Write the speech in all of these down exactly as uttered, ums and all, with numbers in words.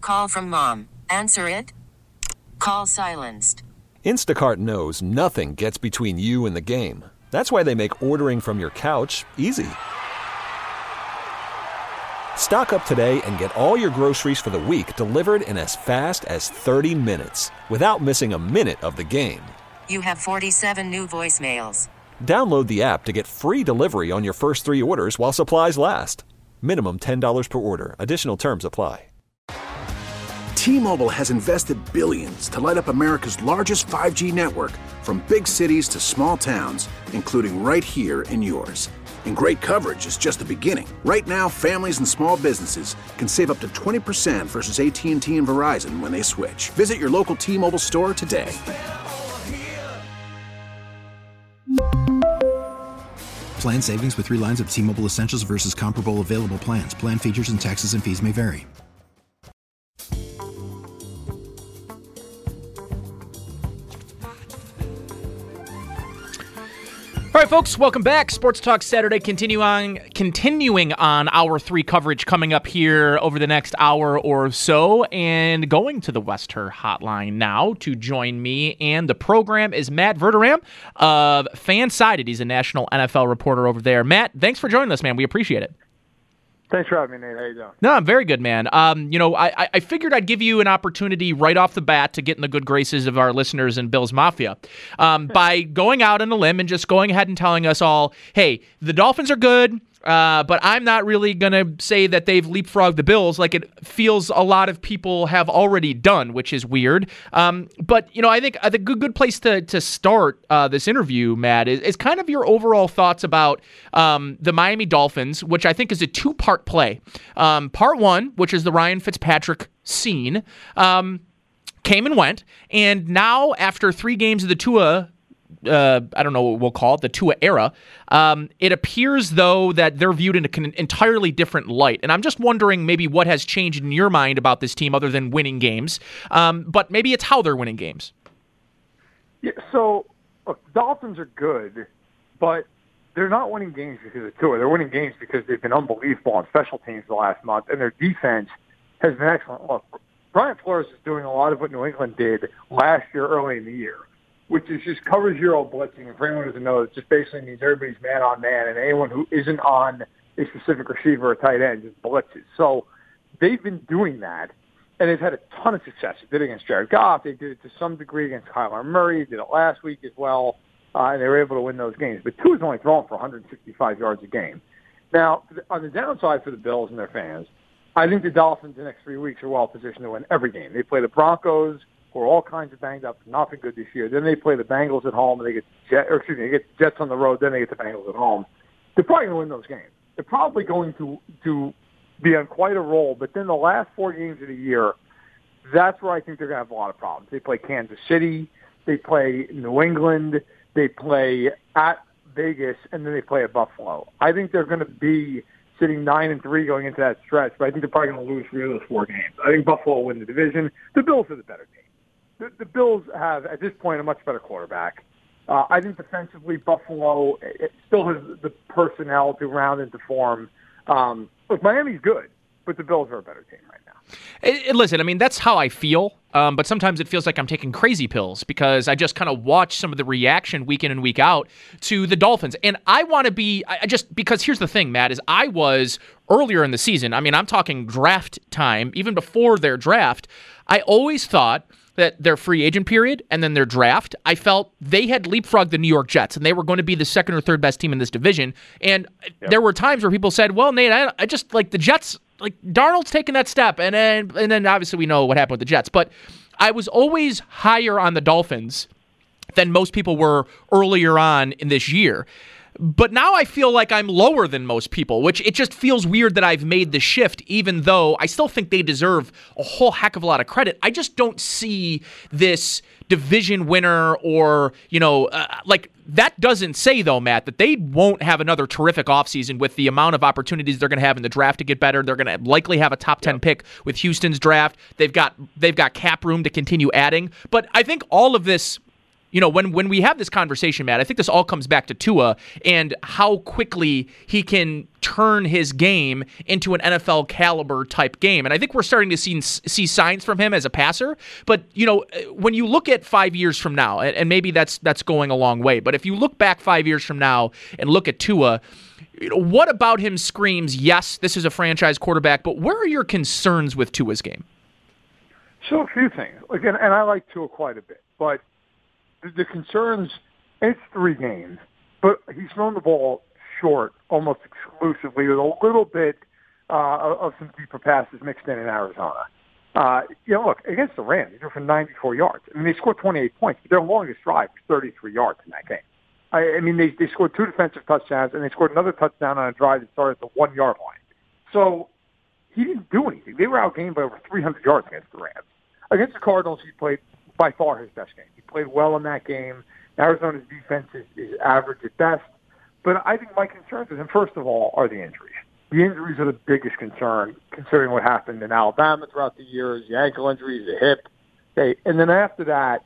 Call from mom. Answer it. Call silenced. Instacart knows nothing gets between you and the game. That's why they make ordering from your couch easy. Stock up today and get all your groceries for the week delivered in as fast as thirty minutes without missing a minute of the game. You have forty-seven new voicemails. Download the app to get free delivery on your first three orders while supplies last. Minimum ten dollars per order. Additional terms apply. T-Mobile has invested billions to light up America's largest five G network, from big cities to small towns, including right here in yours. And great coverage is just the beginning. Right now, families and small businesses can save up to twenty percent versus A T and T and Verizon when they switch. Visit your local T-Mobile store today. Plan savings with three lines of T-Mobile Essentials versus comparable available plans. Plan features and taxes and fees may vary. All right, folks, welcome back. Sports Talk Saturday, continue on, continuing on hour three coverage coming up here over the next hour or so. And going to the Wester Hotline now to join me and the program is Matt Verderam of Fansided. He's a national N F L reporter over there. Matt, thanks for joining us, man. We appreciate it. Thanks for having me, Nate. How you doing? No, I'm very good, man. Um, you know, I, I figured I'd give you an opportunity right off the bat to get in the good graces of our listeners and Bills Mafia um, by going out on a limb and just going ahead and telling us all, hey, the Dolphins are good, uh, but I'm not really going to say that they've leapfrogged the Bills like it feels a lot of people have already done, which is weird. Um, but, you know, I think I think a good, good place to, to start uh, this interview, Matt, is, is kind of your overall thoughts about um, the Miami Dolphins, which I think is a two-part play. Um, part one, which is the Ryan Fitzpatrick scene, um, came and went. And now, after three games of the Tua Uh, I don't know what we'll call it, the Tua era, um, it appears, though, that they're viewed in an entirely different light. And I'm just wondering maybe what has changed in your mind about this team other than winning games. Um, but maybe it's how they're winning games. Yeah, so, look, the Dolphins are good, but they're not winning games because of Tua. They're winning games because they've been unbelievable on special teams the last month, and their defense has been excellent. Look, Brian Flores is doing a lot of what New England did last year early in the year, which is just cover zero blitzing. And for anyone who doesn't know, it just basically means everybody's man-on-man, and anyone who isn't on a specific receiver or tight end just blitzes. So they've been doing that, and they've had a ton of success. They did it against Jared Goff. They did it to some degree against Kyler Murray. They did it last week as well, uh, and they were able to win those games. But Tua's only throwing for one hundred sixty-five yards a game. Now, on the downside for the Bills and their fans, I think the Dolphins the next three weeks are well-positioned to win every game. They play the Broncos, who are all kinds of banged up, not been good this year. Then they play the Bengals at home, and they get Jet, or excuse me, they get the Jets on the road. Then they get the Bengals at home. They're probably going to win those games. They're probably going to to be on quite a roll. But then the last four games of the year, that's where I think they're going to have a lot of problems. They play Kansas City, they play New England, they play at Vegas, and then they play at Buffalo. I think they're going to be sitting nine and three going into that stretch, but I think they're probably going to lose three of those four games. I think Buffalo will win the division. The Bills are the better team. The, the Bills have, at this point, a much better quarterback. Uh, I think defensively, Buffalo it still has the personnel to round into form. Um, look, Miami's good, but the Bills are a better team right now. It, it, listen, I mean, that's how I feel, um, but sometimes it feels like I'm taking crazy pills because I just kind of watch some of the reaction week in and week out to the Dolphins. And I want to be, I just, because here's the thing, Matt, is I was earlier in the season, I mean, I'm talking draft time, even before their draft, I always thought that their free agent period and then their draft, I felt they had leapfrogged the New York Jets and they were going to be the second or third best team in this division. And yep. there were times where people said, well, Nate, I, I just like the Jets, like Darnold's taking that step. And then, and then obviously we know what happened with the Jets. But I was always higher on the Dolphins than most people were earlier on in this year. But now I feel like I'm lower than most people, which it just feels weird that I've made the shift, even though I still think they deserve a whole heck of a lot of credit. I just don't see this division winner or, you know, uh, like that doesn't say, though, Matt, that they won't have another terrific offseason with the amount of opportunities they're going to have in the draft to get better. They're going to likely have a top ten yep. pick with Houston's draft. They've got they've got cap room to continue adding. But I think all of this You know, when when we have this conversation, Matt, I think this all comes back to Tua and how quickly he can turn his game into an N F L caliber type game. And I think we're starting to see see signs from him as a passer. But, you know, when you look at five years from now, and maybe that's that's going a long way, but if you look back five years from now and look at Tua, you know, what about him screams, yes, this is a franchise quarterback, but where are your concerns with Tua's game? So a few things. Again, and I like Tua quite a bit, but the concerns, it's three games, but he's thrown the ball short almost exclusively with a little bit uh, of some deeper passes mixed in in Arizona. Uh, you know, look, against the Rams, he threw for ninety-four yards. I mean, they scored twenty-eight points, but their longest drive was thirty-three yards in that game. I, I mean, they, they scored two defensive touchdowns, and they scored another touchdown on a drive that started at the one-yard line. So he didn't do anything. They were outgained by over three hundred yards against the Rams. Against the Cardinals, he played by far his best game. He played well in that game. Arizona's defense is, is average at best. But I think my concerns with him, first of all, are the injuries. The injuries are the biggest concern, considering what happened in Alabama throughout the years, the ankle injuries, the hip. Okay. And then after that,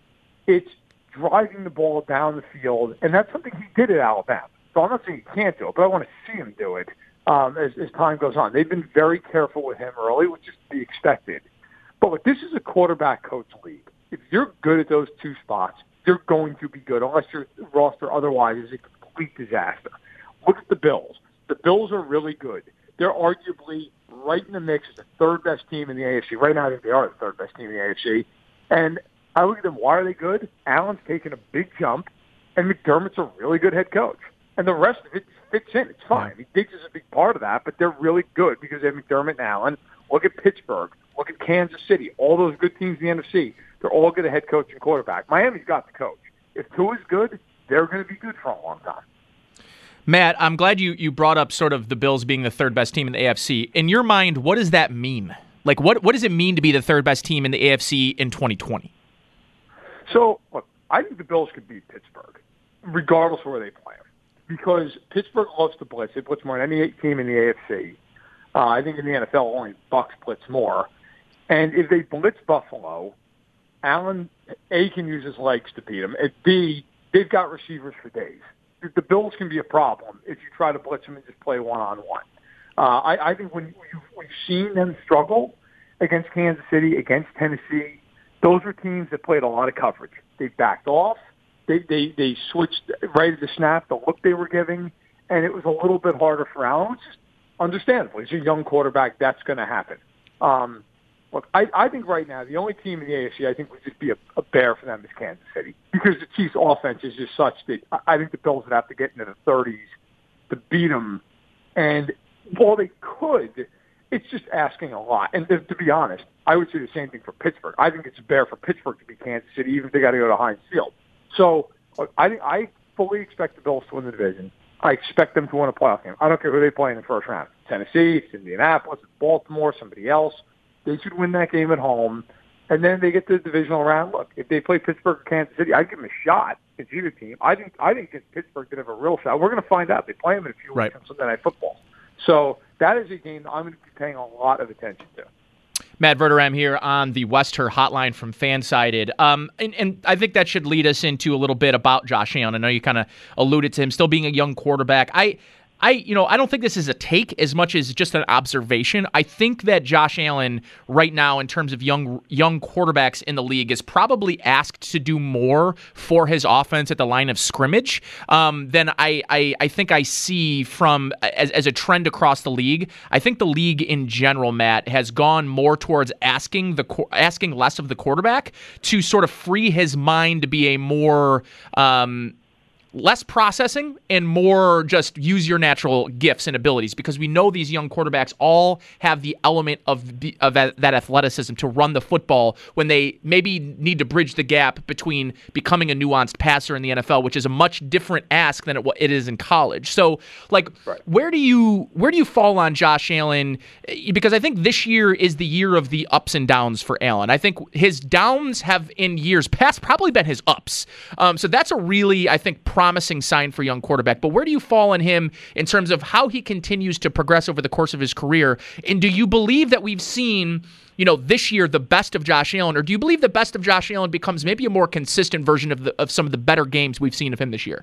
it's driving the ball down the field, and that's something he did at Alabama. So I'm not saying he can't do it, but I want to see him do it um, as, as time goes on. They've been very careful with him early, which is to be expected. But look, this is a quarterback coach league. If you're good at those two spots, you're going to be good, unless your roster otherwise is a complete disaster. Look at the Bills. The Bills are really good. They're arguably right in the mix as the third best team in the A F C. Right now, I think they are the third best team in the A F C. And I look at them, why are they good? Allen's taken a big jump, and McDermott's a really good head coach. And the rest of it fits in. It's fine. Yeah. Diggs is a big part of that, but they're really good because they have McDermott and Allen. Look at Pittsburgh. Look at Kansas City. All those good teams in the N F C. They're all good at head coach and quarterback. Miami's got the coach. If Tua's good, they're going to be good for a long time. Matt, I'm glad you, you brought up sort of the Bills being the third best team in the A F C. In your mind, what does that mean? Like, what what does it mean to be the third best team in the A F C in twenty twenty? So, look, I think the Bills could beat Pittsburgh, regardless of where they play them, because Pittsburgh loves to blitz. They blitz more than any team in the A F C. Uh, I think in the N F L, only Bucs blitz more. And if they blitz Buffalo, Allen, A, can use his legs to beat them. And B, they've got receivers for days. The Bills can be a problem if you try to blitz them and just play one-on-one. Uh, I, I think when you've, we've seen them struggle against Kansas City, against Tennessee, those were teams that played a lot of coverage. They backed off. They, they, they switched right at the snap, the look they were giving, and it was a little bit harder for Allen, which is understandable. He's a young quarterback. That's going to happen. Um, Look, I, I think right now the only team in the A F C I think would just be a, a bear for them is Kansas City, because the Chiefs' offense is just such that I, I think the Bills would have to get into the thirties to beat them. And while they could, it's just asking a lot. And to, to be honest, I would say the same thing for Pittsburgh. I think it's a bear for Pittsburgh to beat Kansas City, even if they got to go to Heinz Field. So look, I think I fully expect the Bills to win the division. I expect them to win a playoff game. I don't care who they play in the first round. Tennessee, it's Indianapolis, it's Baltimore, somebody else. They should win that game at home, and then they get to the divisional round. Look, if they play Pittsburgh or Kansas City, I'd give them a shot against either team. I think I think against Pittsburgh could have a real shot. We're going to find out. They play them in a few right. weeks on Sunday Night Football. So that is a game I'm going to be paying a lot of attention to. Matt Verderame here on the Wester Hotline from Fansided. Um, and, and I think that should lead us into a little bit about Josh Allen. I know you kind of alluded to him still being a young quarterback. I I, you know, I don't think this is a take as much as just an observation. I think that Josh Allen right now, in terms of young young quarterbacks in the league, is probably asked to do more for his offense at the line of scrimmage um, than I, I I think I see from as, as a trend across the league. I think the league in general, Matt, has gone more towards asking the asking less of the quarterback to sort of free his mind to be a more um, less processing and more just use your natural gifts and abilities, because we know these young quarterbacks all have the element of, the, of that athleticism to run the football when they maybe need to bridge the gap between becoming a nuanced passer in the N F L, which is a much different ask than it, it is in college. So, like, right. where do you where do you fall on Josh Allen? Because I think this year is the year of the ups and downs for Allen. I think his downs have in years past probably been his ups. Um, so that's a really, I think, prime promising sign for a young quarterback. But where do you fall on him in terms of how he continues to progress over the course of his career? And do you believe that we've seen, you know, this year the best of Josh Allen, or do you believe the best of Josh Allen becomes maybe a more consistent version of the, of some of the better games we've seen of him this year?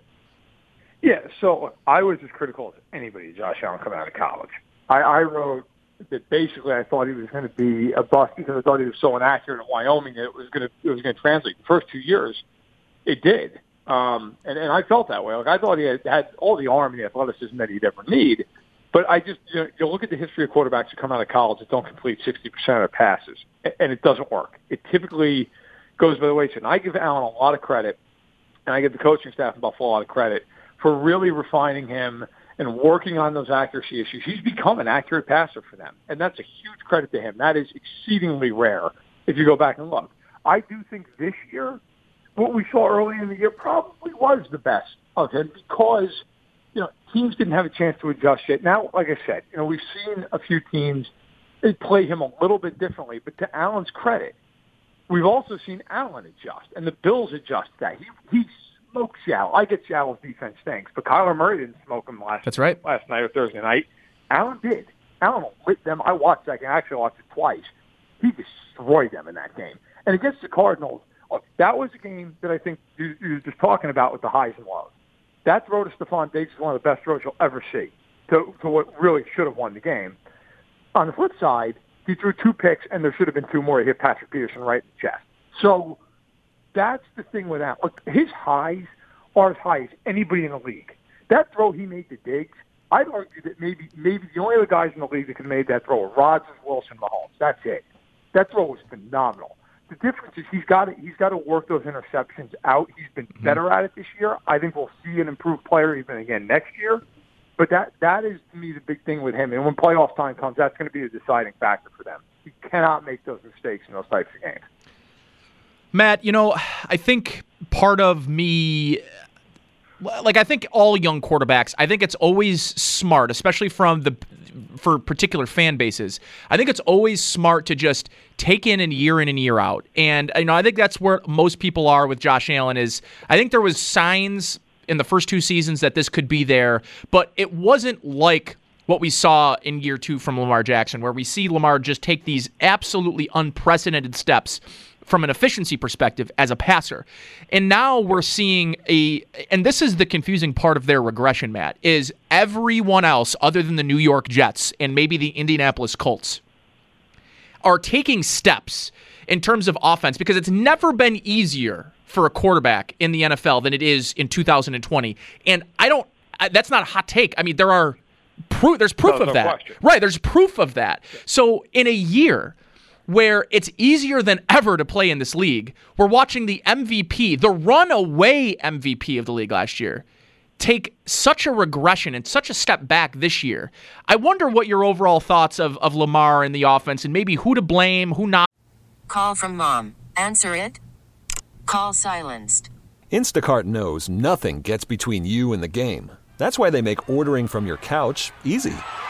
Yeah, so I was as critical as anybody of Josh Allen coming out of college. I, I wrote that basically I thought he was going to be a bust because I thought he was so inaccurate at Wyoming that it was going to it was going to translate. The first two years, it did, um, and and I felt that way. Like I thought he had, had all the arm and the athleticism that he'd ever need. But I just you know, you look at the history of quarterbacks who come out of college that don't complete sixty percent of their passes, and it doesn't work. It typically goes by the wayside. And I give Allen a lot of credit, and I give the coaching staff in Buffalo a lot of credit for really refining him and working on those accuracy issues. He's become an accurate passer for them, and that's a huge credit to him. That is exceedingly rare if you go back and look. I do think this year, what we saw early in the year probably was the best of him because, you know, teams didn't have a chance to adjust yet. Now, like I said, you know, we've seen a few teams they play him a little bit differently, but to Allen's credit, we've also seen Allen adjust, and the Bills adjust that. He he's Smoke Seattle. I get Seattle's defense stinks, but Kyler Murray didn't smoke him last. That's right. Last night or Thursday night. Allen did. Allen lit them. I watched that game. I actually watched it twice. He destroyed them in that game. And against the Cardinals, look, that was a game that I think you, you were just talking about with the highs and lows. That throw to Stephon Diggs is one of the best throws you'll ever see to, to what really should have won the game. On the flip side, he threw two picks, and there should have been two more. He hit Patrick Peterson right in the chest. So that's the thing with that. Look, his highs are as high as anybody in the league. That throw he made to Diggs, I'd argue that maybe maybe the only other guys in the league that could have made that throw were Rodgers, Wilson, Mahomes. That's it. That throw was phenomenal. The difference is he's got to he's got to work those interceptions out. He's been mm-hmm. better at it this year. I think we'll see an improved player even again next year. But that that is to me the big thing with him. And when playoff time comes, that's going to be the deciding factor for them. He cannot make those mistakes in those types of games. Matt, you know, I think part of me, like I think all young quarterbacks, I think it's always smart, especially from the for particular fan bases. I think it's always smart to just take in and year in and year out. And you know, I think that's where most people are with Josh Allen. Is I think there was signs in the first two seasons that this could be there, but it wasn't like what we saw in year two from Lamar Jackson, where we see Lamar just take these absolutely unprecedented steps from an efficiency perspective as a passer. And now we're seeing a, and this is the confusing part of their regression, Matt, is everyone else other than the New York Jets and maybe the Indianapolis Colts are taking steps in terms of offense, because it's never been easier for a quarterback in the N F L than it is in two thousand twenty. And I don't, that's not a hot take. I mean, there are proof, there's proof no, of no that. Question. Right, there's proof of that. So in a year where it's easier than ever to play in this league, we're watching the M V P, the runaway M V P of the league last year, take such a regression and such a step back this year. I wonder what your overall thoughts of, of Lamar and the offense, and maybe who to blame, who not. Call from mom. Answer it. Call silenced. Instacart knows nothing gets between you and the game. That's why they make ordering from your couch easy.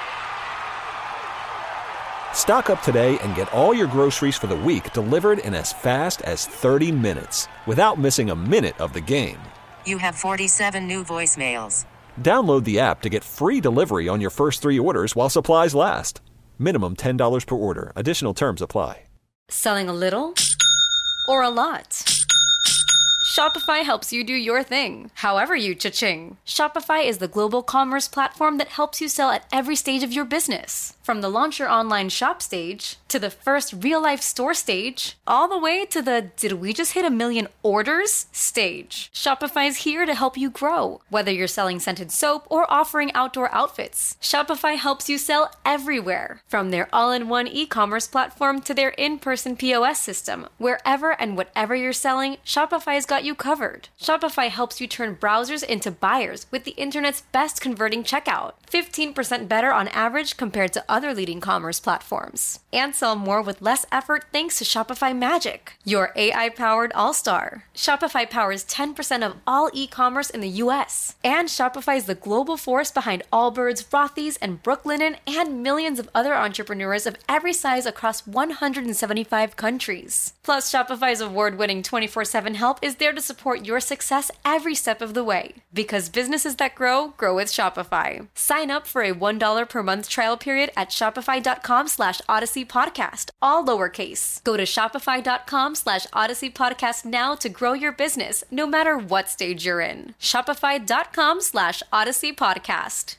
Stock up today and get all your groceries for the week delivered in as fast as thirty minutes without missing a minute of the game. You have forty-seven new voicemails. Download the app to get free delivery on your first three orders while supplies last. Minimum ten dollars per order. Additional terms apply. Selling a little or a lot? Shopify helps you do your thing, however you cha-ching. Shopify is the global commerce platform that helps you sell at every stage of your business. From the launch your online shop stage, to the first real-life store stage, all the way to the did we just hit a million orders stage. Shopify's here to help you grow. Whether you're selling scented soap or offering outdoor outfits, Shopify helps you sell everywhere. From their all-in-one e-commerce platform to their in-person P O S system, wherever and whatever you're selling, Shopify's got you covered. Shopify helps you turn browsers into buyers with the internet's best converting checkout. fifteen percent better on average compared to other leading commerce platforms. And sell more with less effort thanks to Shopify Magic, your A I-powered all-star. Shopify powers ten percent of all e-commerce in the U S. And Shopify is the global force behind Allbirds, Rothy's, and Brooklinen, and millions of other entrepreneurs of every size across one hundred seventy-five countries. Plus, Shopify's award-winning twenty-four seven help is there to support your success every step of the way. Because businesses that grow, grow with Shopify. Sign up for a one dollar per month trial period at shopify.com slash Odyssey Podcast, all lowercase. Go to shopify.com slash Odyssey Podcast now to grow your business, no matter what stage you're in. Shopify.com slash Odyssey Podcast.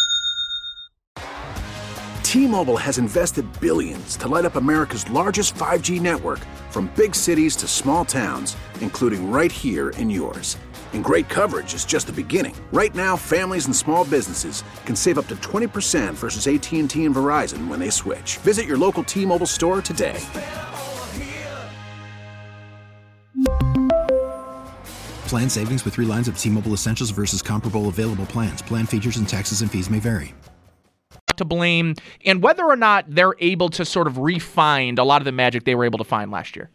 T-Mobile has invested billions to light up America's largest five G network, from big cities to small towns, including right here in yours. And great coverage is just the beginning. Right now, families and small businesses can save up to twenty percent versus A T and T and Verizon when they switch. Visit your local T-Mobile store today. Plan savings with three lines of T-Mobile Essentials versus comparable available plans. Plan features and taxes and fees may vary. To blame, and whether or not they're able to sort of re-find a lot of the magic they were able to find last year.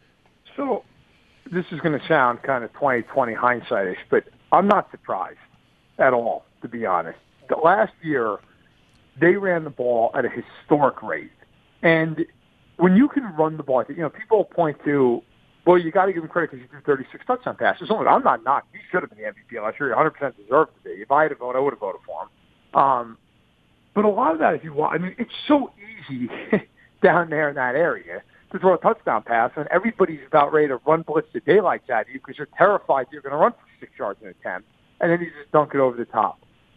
So this is going to sound kind of twenty twenty hindsight-ish, but I'm not surprised at all, to be honest. The last year, they ran the ball at a historic rate. And when you can run the ball, you know, people point to, well, you got to give him credit because he threw thirty-six touchdown passes. I'm not knocking. He should have been the M V P last year. He one hundred percent deserved to be. If I had a vote, I would have voted for him. Um, But a lot of that, if you want, I mean, it's so easy down there in that area to throw a touchdown pass, and everybody's about ready to run blitz the daylights at you because you're terrified you're going to run for six yards in an attempt, and then you just dunk it over the top.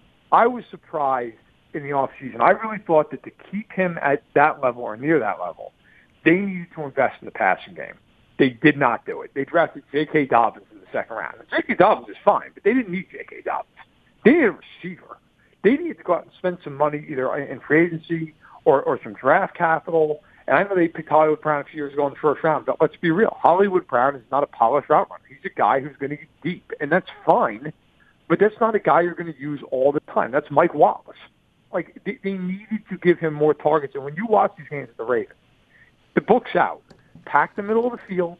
I was surprised in the offseason. I really thought that to keep him at that level or near that level, they needed to invest in the passing game. They did not do it. They drafted J K. Dobbins in the second round. J K. Dobbins is fine, but they didn't need J K. Dobbins. They needed a receiver. They need to go out and spend some money either in free agency or, or some draft capital. And I know they picked Hollywood Brown a few years ago in the first round, but let's be real. Hollywood Brown is not a polished route runner. He's a guy who's going to get deep, and that's fine, but that's not a guy you're going to use all the time. That's Mike Wallace. Like, they, they needed to give him more targets. And when you watch these games at the Ravens, the book's out. Pack the middle of the field,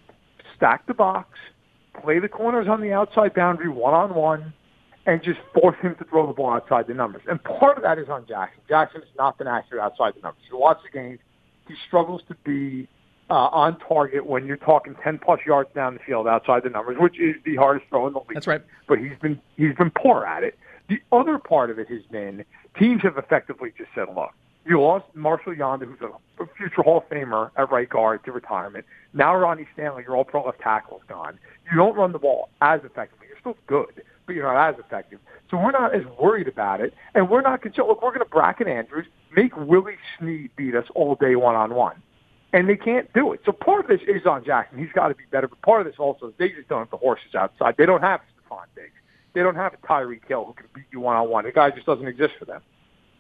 stack the box, play the corners on the outside boundary one-on-one, and just force him to throw the ball outside the numbers. And part of that is on Jackson. Jackson has not been accurate outside the numbers. You watch the game, he struggles to be uh, on target when you're talking ten-plus yards down the field outside the numbers, which is the hardest throw in the league. That's right. But he's been he's been poor at it. The other part of it has been teams have effectively just said, look, you lost Marshall Yonda, who's a future Hall of Famer at right guard, to retirement. Now Ronnie Stanley, your all-pro left tackle, is gone. You don't run the ball as effectively. You're still good, but you're not as effective. So we're not as worried about it, and we're not concerned. Look, we're going to bracket Andrews, make Willie Snead beat us all day one-on-one. And they can't do it. So part of this is on Jackson. He's got to be better. But part of this also is they just don't have the horses outside. They don't have Stephon Diggs. They don't have a Tyreek Hill who can beat you one-on-one. The guy just doesn't exist for them.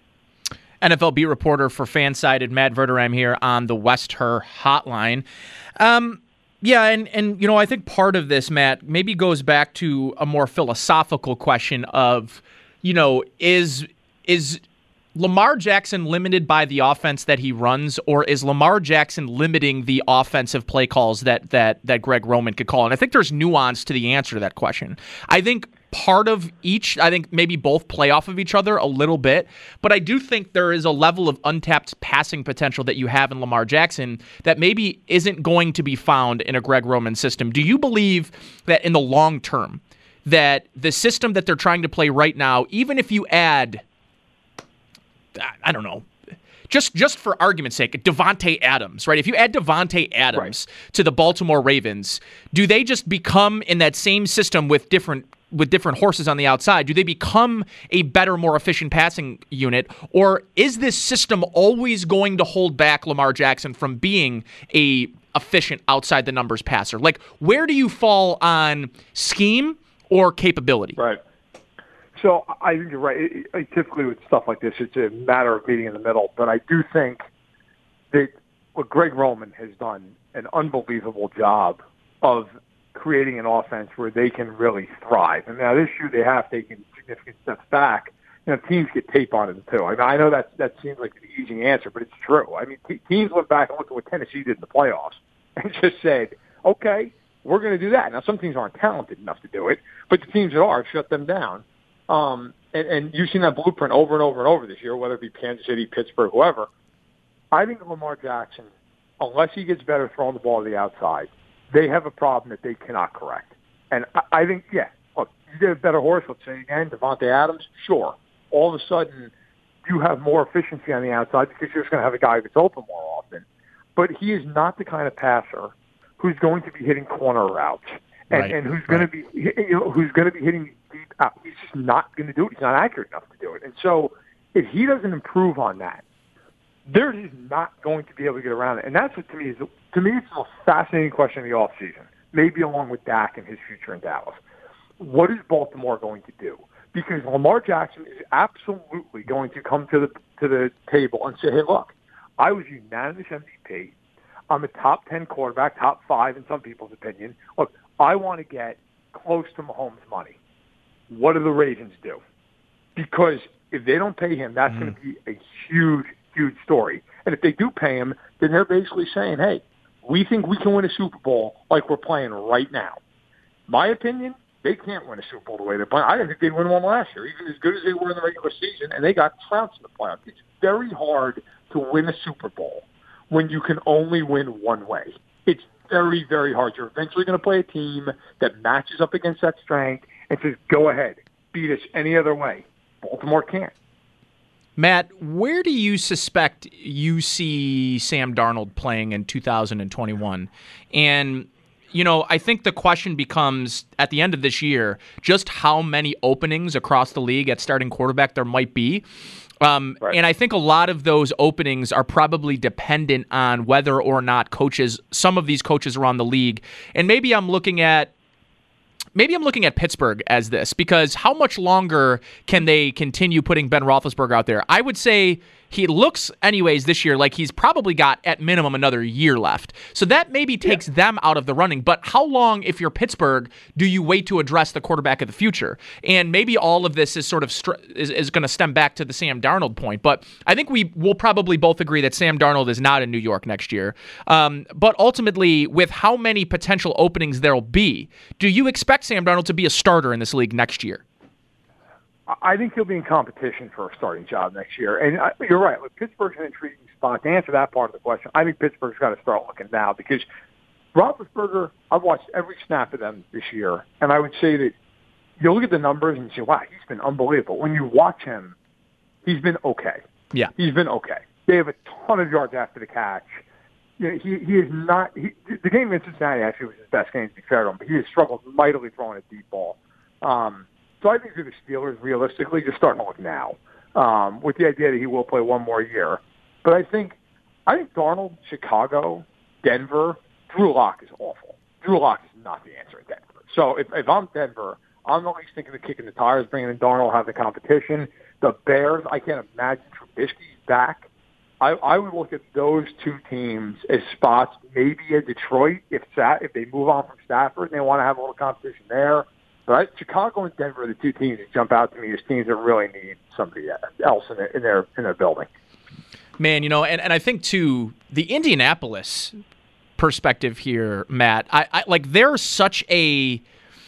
N F L beat reporter for Fansided, Matt Verderame here on the West Her Hotline. Um, yeah, and, and, you know, I think part of this, Matt, maybe goes back to a more philosophical question of, you know, is is Lamar Jackson limited by the offense that he runs, or is Lamar Jackson limiting the offensive play calls that that that Greg Roman could call? And I think there's nuance to the answer to that question. I think part of each, I think maybe both play off of each other a little bit, but I do think there is a level of untapped passing potential that you have in Lamar Jackson that maybe isn't going to be found in a Greg Roman system. Do you believe that in the long term, that the system that they're trying to play right now, even if you add, I don't know, just just for argument's sake, Devontae Adams, right? If you add Devontae Adams right. to the Baltimore Ravens, do they just become in that same system with different with different horses on the outside? Do they become a better, more efficient passing unit, or is this system always going to hold back Lamar Jackson from being a efficient outside the numbers passer? Like, where do you fall on scheme or capability? Right. So I think you're right. It, it, typically with stuff like this, it's a matter of meeting in the middle. But I do think that what Greg Roman has done an unbelievable job of creating an offense where they can really thrive. And now this year they have taken significant steps back. You know, teams get tape on it too. I mean, I know that that seems like an easy answer, but it's true. I mean, te- teams went back and looked at what Tennessee did in the playoffs and just said, okay, we're going to do that. Now, some teams aren't talented enough to do it, but the teams that are, shut them down. Um, and, and you've seen that blueprint over and over and over this year, whether it be Kansas City, Pittsburgh, whoever. I think Lamar Jackson, unless he gets better throwing the ball to the outside, they have a problem that they cannot correct. And I, I think, yeah, look, you get a better horse, let's say again, Devontae Adams, sure. All of a sudden, you have more efficiency on the outside because you're just going to have a guy that's open more often. But he is not the kind of passer who's going to be hitting corner routes and, right. and who's right. going to be you know, who's going to be hitting deep out. He's just not going to do it. He's not accurate enough to do it. And so if he doesn't improve on that, they're just not going to be able to get around it. And that's what, to me, is to me, it's the most fascinating question of the offseason, maybe along with Dak and his future in Dallas. What is Baltimore going to do? Because Lamar Jackson is absolutely going to come to the to the table and say, hey, look, I was unanimous M V P. I'm a top ten quarterback, top five in some people's opinion. Look, I want to get close to Mahomes' money. What do the Ravens do? Because if they don't pay him, that's mm. going to be a huge, huge story. And if they do pay him, then they're basically saying, hey, we think we can win a Super Bowl like we're playing right now. My opinion, they can't win a Super Bowl the way they're playing. I didn't think they'd win one last year, even as good as they were in the regular season, and they got trounced in the playoffs. It's very hard to win a Super Bowl when you can only win one way. It's very, very hard. You're eventually going to play a team that matches up against that strength and says, go ahead, beat us any other way. Baltimore can't. Matt, where do you suspect you see Sam Darnold playing in two thousand twenty-one? And, you know, I think the question becomes, at the end of this year, just how many openings across the league at starting quarterback there might be. Um, right. And I think a lot of those openings are probably dependent on whether or not coaches, some of these coaches around the league, and maybe I'm looking at Maybe I'm looking at Pittsburgh as this, because how much longer can they continue putting Ben Roethlisberger out there? I would say he looks anyways this year like he's probably got at minimum another year left. So that maybe takes yeah. them out of the running. But how long, if you're Pittsburgh, do you wait to address the quarterback of the future? And maybe all of this is sort of str- is, is going to stem back to the Sam Darnold point. But I think we will probably both agree that Sam Darnold is not in New York next year. Um, but ultimately, with how many potential openings there'll be, do you expect Sam Darnold to be a starter in this league next year? I think he'll be in competition for a starting job next year. And I, you're right. Look, Pittsburgh's an intriguing spot. To answer that part of the question, I think Pittsburgh's got to start looking now, because Roethlisberger, I've watched every snap of them this year, and I would say that you look at the numbers and you say, wow, he's been unbelievable. When you watch him, he's been okay. Yeah. He's been okay. They have a ton of yards after the catch. You know, he, he is not he, – the game in Cincinnati actually was his best game, to be fair to him, but he has struggled mightily throwing a deep ball. Um So I think for the Steelers, realistically, just starting to look now, um, with the idea that he will play one more year. But I think, I think Darnold, Chicago, Denver, Drew Lock is awful. Drew Lock is not the answer in Denver. So if, if I'm Denver, I'm at least thinking of kicking the tires, bringing in Darnold, have the competition. The Bears, I can't imagine Trubisky's back. I, I would look at those two teams as spots, maybe at Detroit, if that, if they move on from Stafford and they want to have a little competition there. Right? Chicago and Denver are the two teams that jump out to me as teams that really need somebody else in their in their, in their building. Man, you know, and, and I think, too, the Indianapolis perspective here, Matt, I, I like they're such a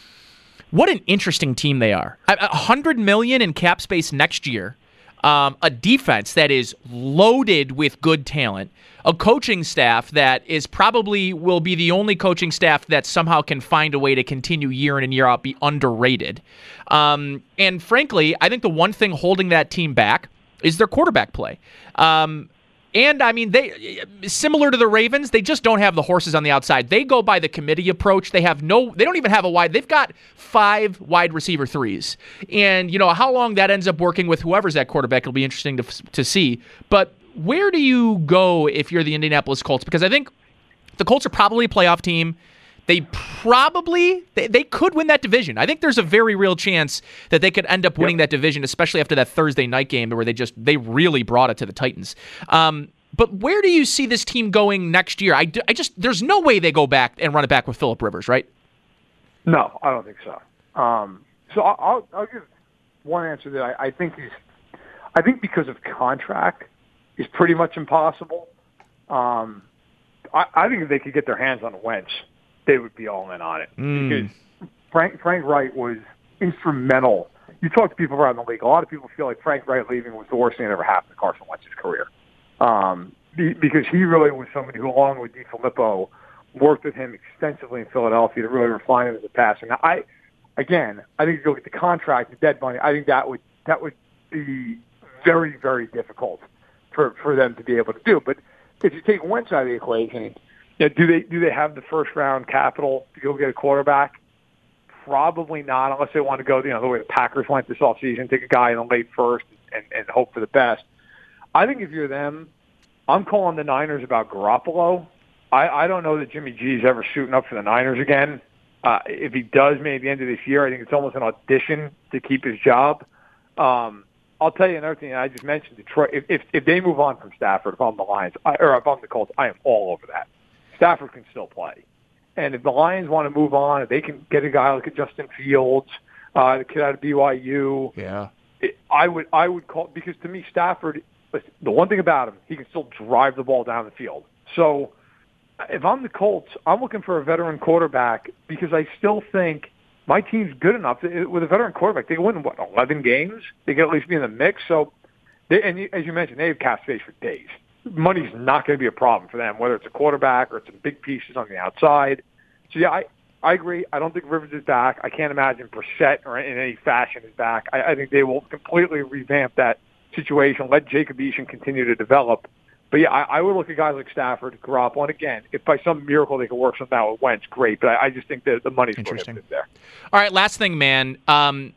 – what an interesting team they are. one hundred million dollars in cap space next year, um, a defense that is loaded with good talent, a coaching staff that is probably will be the only coaching staff that somehow can find a way to continue year in and year out, be underrated. Um, and frankly, I think the one thing holding that team back is their quarterback play. Um, and I mean, they similar to the Ravens, they just don't have the horses on the outside. They go by the committee approach. They have no, they don't even have a wide. They've got five wide receiver threes. And you know how long that ends up working with whoever's at quarterback will be interesting to to see. But where do you go if you're the Indianapolis Colts? Because I think the Colts are probably a playoff team. They probably, they, they could win that division. I think there's a very real chance that they could end up winning yep. that division, especially after that Thursday night game where they just, they really brought it to the Titans. Um, but where do you see this team going next year? I, I just, there's no way they go back and run it back with Phillip Rivers, right? No, I don't think so. Um, so I'll, I'll give one answer that I, I think is, I think because of contract, is pretty much impossible. Um, I, I think if they could get their hands on Wentz, they would be all in on it. Mm. Because Frank Frank Wright was instrumental. You talk to people around the league, a lot of people feel like Frank Wright leaving was the worst thing that ever happened to Carson Wentz's career. Um, be, because he really was somebody who, along with DiFilippo, worked with him extensively in Philadelphia to really refine him as a passer. Now, I, again, I think if you look at the contract, the dead money, I think that would that would be very, very difficult for for them to be able to do. But if you take one side of the equation, you know, do they do they have the first round capital to go get a quarterback? Probably not, unless they want to go, you know, the way the Packers went this offseason, take a guy in the late first and, and hope for the best. I think if you're them, I'm calling the Niners about Garoppolo. I, I don't know that Jimmy G is ever suiting up for the Niners again. Uh, if he does, maybe at the end of this year, I think it's almost an audition to keep his job. Um, I'll tell you another thing. I just mentioned Detroit. If, if if they move on from Stafford, if I'm the Lions, I, or if I'm the Colts, I am all over that. Stafford can still play. And if the Lions want to move on, if they can get a guy like a Justin Fields, uh, the kid out of B Y U, yeah, it, I would I would call, because to me Stafford, the one thing about him, he can still drive the ball down the field. So if I'm the Colts, I'm looking for a veteran quarterback because I still think my team's good enough. With a veteran quarterback, they can win, what, eleven games? They can at least be in the mix. So, they, and as you mentioned, they have cap space for days. Money's not going to be a problem for them, whether it's a quarterback or it's some big pieces on the outside. So, yeah, I, I agree. I don't think Rivers is back. I can't imagine Brissett or in any fashion is back. I, I think they will completely revamp that situation, let Jacob Eason continue to develop. But, yeah, I, I would look at guys like Stafford, Garoppolo, and again, if by some miracle they can work something out with Wentz, great. But I, I just think that the money's prohibitive there. All right, last thing, man. Um,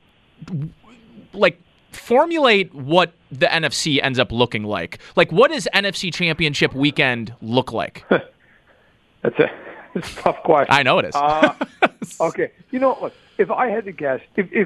like, formulate what the N F C ends up looking like. Like, what does N F C Championship weekend look like? That's a, that's a tough question. I know it is. uh, okay. You know, look, if I had to guess, if, if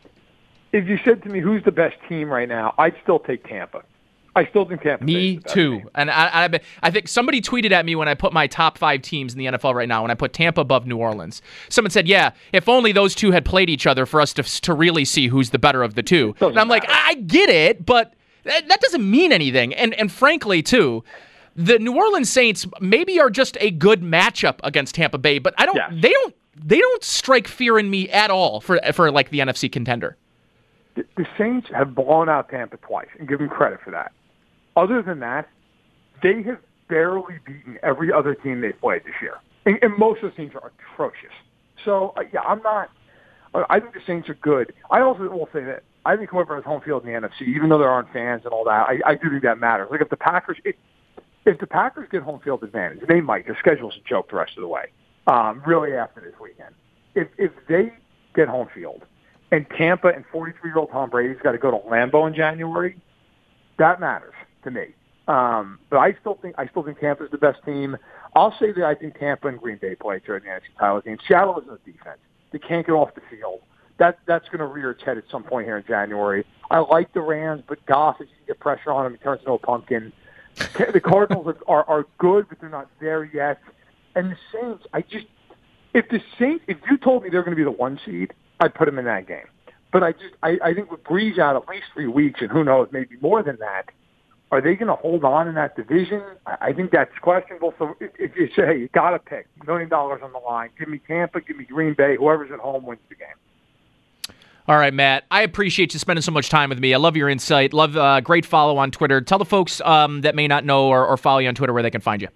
if you said to me who's the best team right now, I'd still take Tampa. I still think Tampa. Me too. Team. And I, I, I think somebody tweeted at me when I put my top five teams in the N F L right now, when I put Tampa above New Orleans. Someone said, yeah, if only those two had played each other for us to to really see who's the better of the two. Doesn't and I'm matter. like, I get it, but that, that doesn't mean anything. And and frankly, too, the New Orleans Saints maybe are just a good matchup against Tampa Bay, but I don't. Yes. They don't. They don't strike fear in me at all for for like the N F C contender. The, the Saints have blown out Tampa twice, and give them credit for that. Other than that, they have barely beaten every other team they've played this year. And, and most of the teams are atrocious. So, uh, yeah, I'm not – I think the Saints are good. I also will say that I think whoever has home field in the N F C, even though there aren't fans and all that, I, I do think that matters. Like if the Packers it, – if the Packers get home field advantage, they might. Their schedule's a joke the rest of the way, um, really after this weekend. If, if they get home field and Tampa and forty-three-year-old Tom Brady's got to go to Lambeau in January, that matters to me. Um, but I still think I still think Tampa's the best team. I'll say that I think Tampa and Green Bay play during the N F C title game. Seattle has no defense. They can't get off the field. That that's going to rear its head at some point here in January. I like the Rams, but Goff, if you can get pressure on him, he turns into a pumpkin. The Cardinals are, are are good, but they're not there yet. And the Saints, I just if the Saints, if you told me they're going to be the one seed, I'd put them in that game. But I just I, I think with Breeze out at least three weeks, and who knows, maybe more than that. Are they going to hold on in that division? I think that's questionable. So if you say, hey, you got to pick, a million dollars on the line, give me Tampa, give me Green Bay, whoever's at home wins the game. All right, Matt, I appreciate you spending so much time with me. I love your insight. Love uh, great follow on Twitter. Tell the folks um, that may not know or, or follow you on Twitter where they can find you.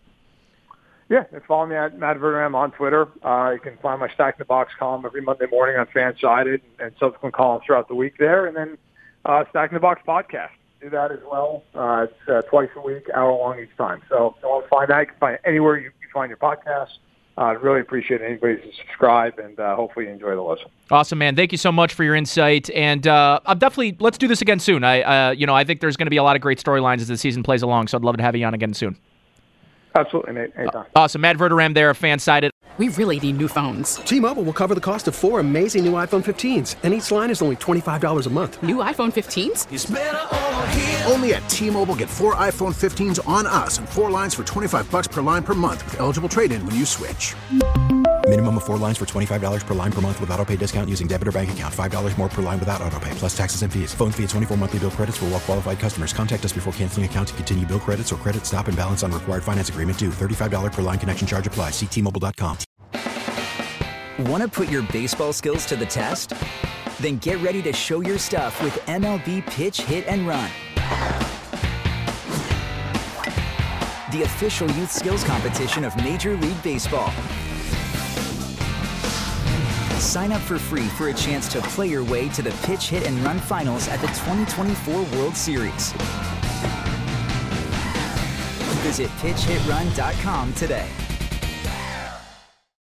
Yeah, and follow me at Matt Verderame on Twitter. Uh, you can find my Stack in the Box column every Monday morning on Fansided and subsequent columns throughout the week there. And then uh, Stack in the Box podcast. Do that as well. Uh, it's uh, twice a week, hour long each time. So if you want to find that, you can find it anywhere you, you find your podcast. I'd uh, really appreciate anybody to subscribe, and uh, hopefully you enjoy the listen. Awesome, man. Thank you so much for your insight, and uh, I'm definitely let's do this again soon. I, uh, you know, I think there's going to be a lot of great storylines as the season plays along. So I'd love to have you on again soon. Absolutely, Nate. Anytime. Uh, awesome, Matt Verderame there, Fansided. We really need new phones. T-Mobile will cover the cost of four amazing new iPhone fifteens, and each line is only twenty-five dollars a month. New iPhone fifteens? It's better over here. Only at T-Mobile, get four iPhone fifteens on us and four lines for twenty-five bucks per line per month with eligible trade-in when you switch. Minimum of four lines for twenty-five dollars per line per month with auto pay discount using debit or bank account. five dollars more per line without auto pay, plus taxes and fees. Phone fee at twenty-four monthly bill credits for well-qualified customers. Contact us before canceling account to continue bill credits or credit stop and balance on required finance agreement due. thirty-five dollars per line connection charge applies. See T Mobile dot com. Want to put your baseball skills to the test? Then get ready to show your stuff with M L B Pitch, Hit, and Run. the official youth skills competition of Major League Baseball. Sign up for free for a chance to play your way to the pitch, hit, and run finals at the twenty twenty-four World Series. Visit pitch hit run dot com today.